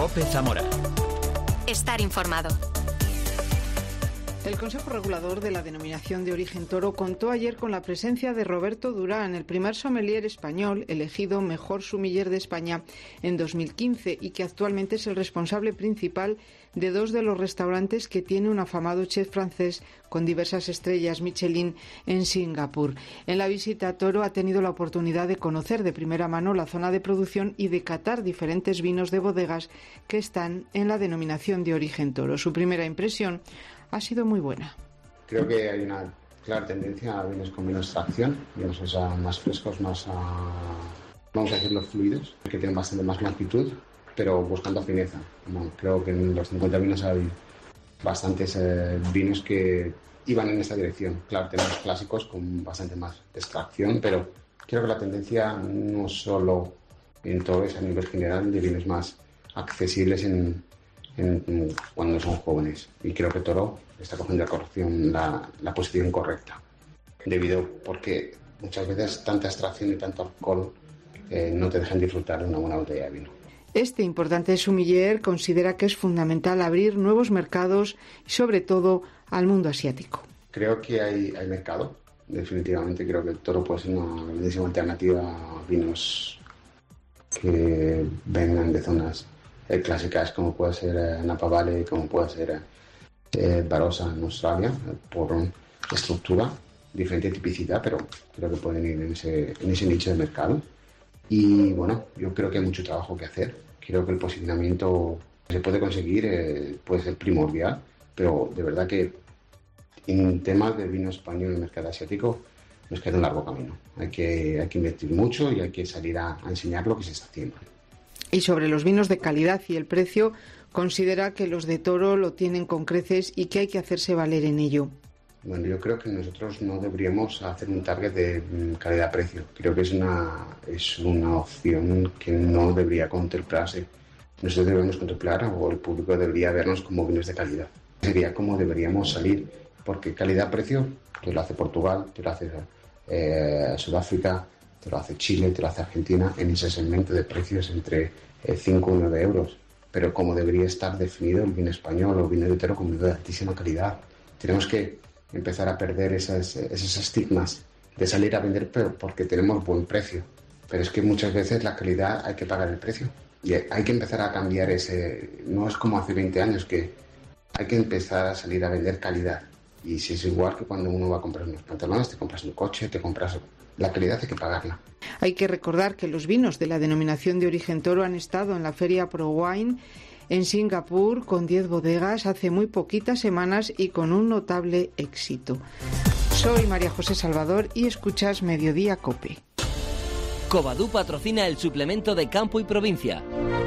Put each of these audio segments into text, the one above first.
COPE Zamora. Estar informado. El Consejo Regulador de la Denominación de Origen Toro contó ayer con la presencia de Roberto Durán, el primer sommelier español elegido mejor sumiller de España en 2015 y que actualmente es el responsable principal de dos de los restaurantes que tiene un afamado chef francés con diversas estrellas Michelin en Singapur. En la visita a Toro ha tenido la oportunidad de conocer de primera mano la zona de producción y de catar diferentes vinos de bodegas que están en la Denominación de Origen Toro. Su primera impresión ha sido muy buena. Creo que hay una clara tendencia a vinos con menos extracción, vinos más frescos, más, vamos a decirlo, fluidos, que tienen bastante más longitud, pero buscando fineza. Bueno, creo que en los 50 vinos hay bastantes vinos que iban en esta dirección. Claro, tenemos clásicos con bastante más extracción, pero creo que la tendencia no solo en todo es a nivel general de vinos más accesibles cuando son jóvenes. Y creo que Toro está cogiendo la posición correcta, porque muchas veces tanta extracción y tanto alcohol no te dejan disfrutar de una buena botella de vino. Este importante sommelier considera que es fundamental abrir nuevos mercados y sobre todo al mundo asiático. Creo que hay mercado, definitivamente. Creo que el Toro puede ser una grandísima alternativa a vinos que vengan de zonas clásicas como puede ser Napa Valley, como puede ser Barossa en Australia, por estructura, diferente tipicidad, pero creo que pueden ir en ese nicho de mercado. Y bueno, yo creo que hay mucho trabajo que hacer. Creo que el posicionamiento se puede conseguir, puede ser primordial, pero de verdad que en temas de vino español en el mercado asiático nos queda un largo camino. Hay que invertir mucho y hay que salir a enseñar lo que se está haciendo. Y sobre los vinos de calidad y el precio, considera que los de Toro lo tienen con creces y que hay que hacerse valer en ello. Bueno, yo creo que nosotros no deberíamos hacer un target de calidad-precio. Creo que es una opción que no debería contemplarse. Nosotros debemos contemplar, o el público debería vernos como vinos de calidad. Sería como deberíamos salir, porque calidad-precio te lo hace Portugal, te lo hace Sudáfrica, te lo hace Chile, te lo hace Argentina, en ese segmento de precios entre 5 y 9 euros. Pero como debería estar definido el vino español o vino de Toro como de altísima calidad. Tenemos que empezar a perder esos estigmas de salir a vender porque tenemos buen precio. Pero es que muchas veces la calidad hay que pagar el precio. Y hay que empezar a cambiar no es como hace 20 años que hay que empezar a salir a vender calidad. Y si es igual que cuando uno va a comprar unos pantalones, te compras un coche, la calidad hay que pagarla. Hay que recordar que los vinos de la Denominación de Origen Toro han estado en la Feria ProWine en Singapur con 10 bodegas hace muy poquitas semanas y con un notable éxito. Soy María José Salvador y escuchas Mediodía COPE. Covadú patrocina el suplemento de Campo y Provincia.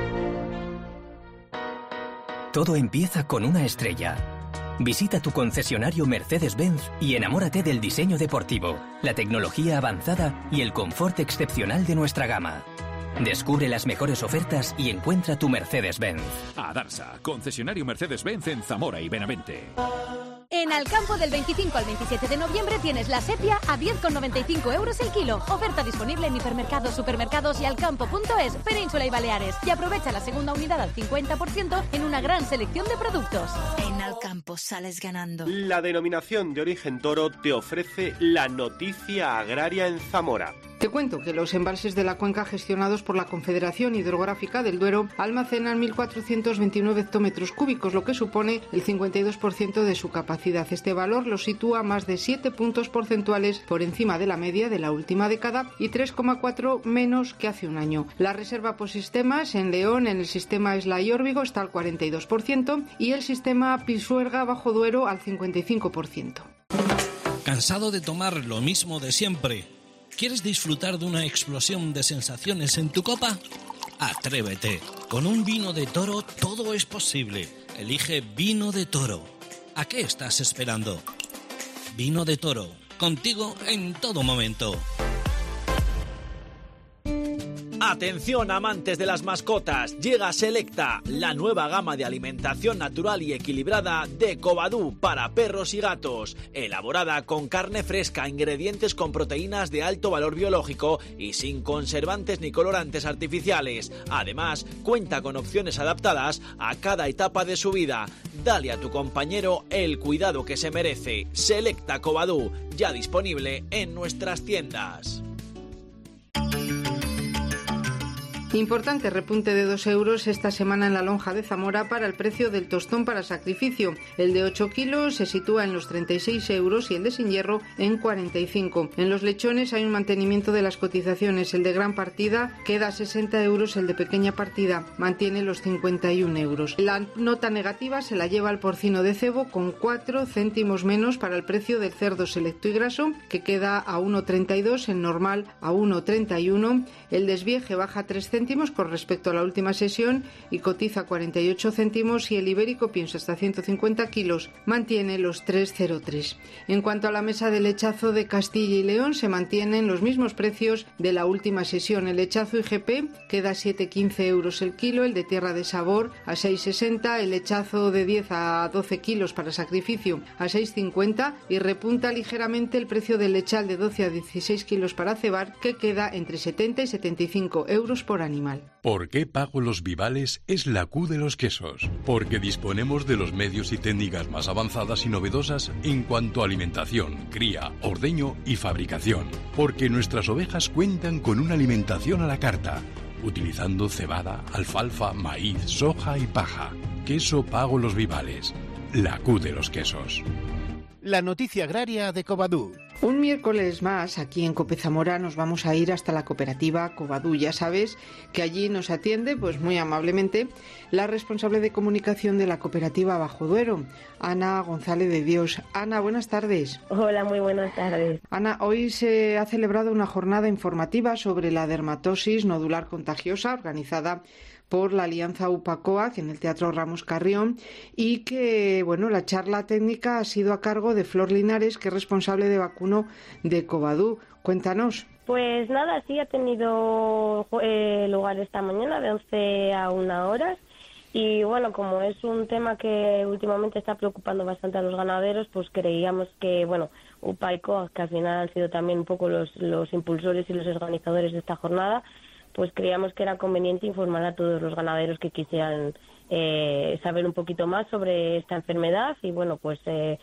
Todo empieza con una estrella. Visita tu concesionario Mercedes-Benz y enamórate del diseño deportivo, la tecnología avanzada y el confort excepcional de nuestra gama. Descubre las mejores ofertas y encuentra tu Mercedes-Benz. Adarsa, concesionario Mercedes-Benz en Zamora y Benavente. En Alcampo del 25 al 27 de noviembre tienes la sepia a 10,95 euros el kilo. Oferta disponible en hipermercados, supermercados y alcampo.es, Península y Baleares. Y aprovecha la segunda unidad al 50% en una gran selección de productos. En Alcampo sales ganando. La Denominación de Origen Toro te ofrece la noticia agraria en Zamora. Te cuento que los embalses de la cuenca gestionados por la Confederación Hidrográfica del Duero almacenan 1.429 hectómetros cúbicos, lo que supone el 52% de su capacidad. Este valor lo sitúa más de 7 puntos porcentuales por encima de la media de la última década y 3,4 menos que hace un año. La reserva por sistemas en León, en el sistema Esla y Órbigo, está al 42% y el sistema Pisuerga Bajo Duero al 55%. ¿Cansado de tomar lo mismo de siempre? ¿Quieres disfrutar de una explosión de sensaciones en tu copa? Atrévete. Con un vino de Toro todo es posible. Elige Vino de Toro. ¿A qué estás esperando? Vino de Toro. Contigo en todo momento. Atención amantes de las mascotas, llega Selecta, la nueva gama de alimentación natural y equilibrada de Covadú para perros y gatos, elaborada con carne fresca, ingredientes con proteínas de alto valor biológico y sin conservantes ni colorantes artificiales. Además, cuenta con opciones adaptadas a cada etapa de su vida. Dale a tu compañero el cuidado que se merece. Selecta Covadú, ya disponible en nuestras tiendas. Importante repunte de 2 euros esta semana en la lonja de Zamora para el precio del tostón para sacrificio. El de 8 kilos se sitúa en los 36 euros y el de sin hierro en 45. En los lechones hay un mantenimiento de las cotizaciones. El de gran partida queda a 60 euros, el de pequeña partida mantiene los 51 euros. La nota negativa se la lleva el porcino de cebo con 4 céntimos menos para el precio del cerdo selecto y graso, que queda a 1,32, el normal a 1,31. El desvieje baja 3 céntimos con respecto a la última sesión y cotiza 48 céntimos, y el ibérico pienso hasta 150 kilos mantiene los 3,03. En cuanto a la mesa de lechazo de Castilla y León, se mantienen los mismos precios de la última sesión. El lechazo IGP queda a 7,15 euros el kilo, el de tierra de sabor a 6,60, el lechazo de 10 a 12 kilos para sacrificio a 6,50 y repunta ligeramente el precio del lechal de 12 a 16 kilos para cebar, que queda entre 70 y 75 euros por animal. ¿Por qué Pago Los Vivales es la Q de los quesos? Porque disponemos de los medios y técnicas más avanzadas y novedosas en cuanto a alimentación, cría, ordeño y fabricación. Porque nuestras ovejas cuentan con una alimentación a la carta, utilizando cebada, alfalfa, maíz, soja y paja. Queso Pago Los Vivales, la Q de los quesos. La noticia agraria de Covadú. Un miércoles más, aquí en Cope Zamora, nos vamos a ir hasta la cooperativa Covadú. Ya sabes que allí nos atiende, pues muy amablemente, la responsable de comunicación de la cooperativa Bajo Duero, Ana González de Dios. Ana, buenas tardes. Hola, muy buenas tardes. Ana, hoy se ha celebrado una jornada informativa sobre la dermatosis nodular contagiosa, organizada por la Alianza UPACOAC en el Teatro Ramos Carrión, y que, bueno, la charla técnica ha sido a cargo de Flor Linares, que es responsable de vacuno de Covadú. Cuéntanos. Pues nada, sí ha tenido lugar esta mañana de 11 a 1 horas, y bueno, como es un tema que últimamente está preocupando bastante a los ganaderos, pues creíamos que, bueno, UPACOAC, que al final han sido también un poco los impulsores y los organizadores de esta jornada, pues creíamos que era conveniente informar a todos los ganaderos que quisieran saber un poquito más sobre esta enfermedad y, bueno, pues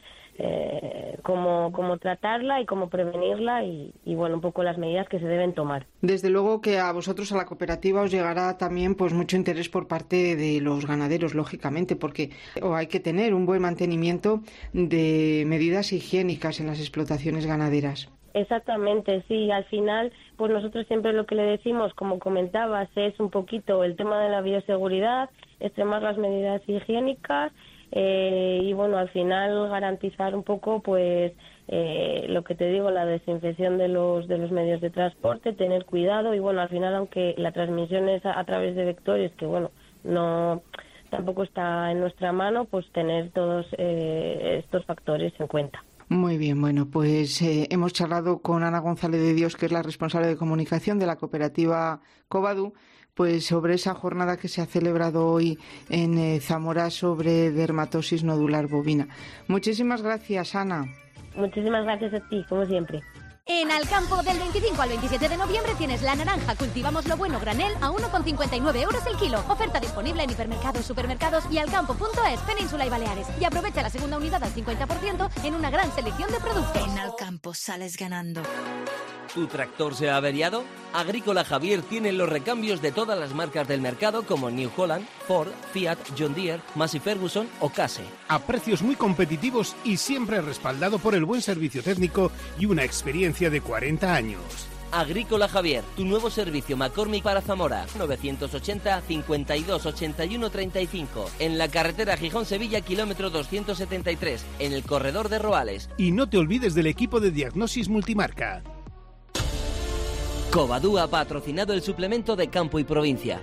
cómo tratarla y cómo prevenirla y, bueno, un poco las medidas que se deben tomar. Desde luego que a vosotros, a la cooperativa, os llegará también pues mucho interés por parte de los ganaderos, lógicamente, porque hay que tener un buen mantenimiento de medidas higiénicas en las explotaciones ganaderas. Exactamente, sí, al final, pues nosotros siempre lo que le decimos, como comentabas, es un poquito el tema de la bioseguridad, extremar las medidas higiénicas y, bueno, al final garantizar un poco, pues, lo que te digo, la desinfección de los medios de transporte, tener cuidado y, bueno, al final, aunque la transmisión es a través de vectores, que, bueno, no tampoco está en nuestra mano, pues tener todos estos factores en cuenta. Muy bien, bueno, pues hemos charlado con Ana González de Dios, que es la responsable de comunicación de la cooperativa Covadú, pues sobre esa jornada que se ha celebrado hoy en Zamora sobre dermatosis nodular bovina. Muchísimas gracias, Ana. Muchísimas gracias a ti, como siempre. En Alcampo, del 25 al 27 de noviembre tienes la naranja Cultivamos lo Bueno granel a 1,59 euros el kilo. Oferta disponible en hipermercados, supermercados y alcampo.es, Península y Baleares. Y aprovecha la segunda unidad al 50% en una gran selección de productos. En Alcampo sales ganando. ¿Tu tractor se ha averiado? Agrícola Javier tiene los recambios de todas las marcas del mercado como New Holland, Ford, Fiat, John Deere, Massey Ferguson o Case. A precios muy competitivos y siempre respaldado por el buen servicio técnico y una experiencia de 40 años. Agrícola Javier, tu nuevo servicio McCormick para Zamora, 980 52 81 35, en la carretera Gijón-Sevilla, kilómetro 273, en el corredor de Roales. Y no te olvides del equipo de diagnosis multimarca. Covadú ha patrocinado el suplemento de Campo y Provincia.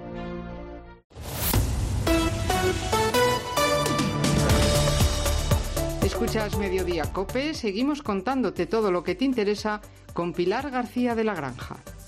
Escuchas Mediodía Cope, seguimos contándote todo lo que te interesa con Pilar García de la Granja.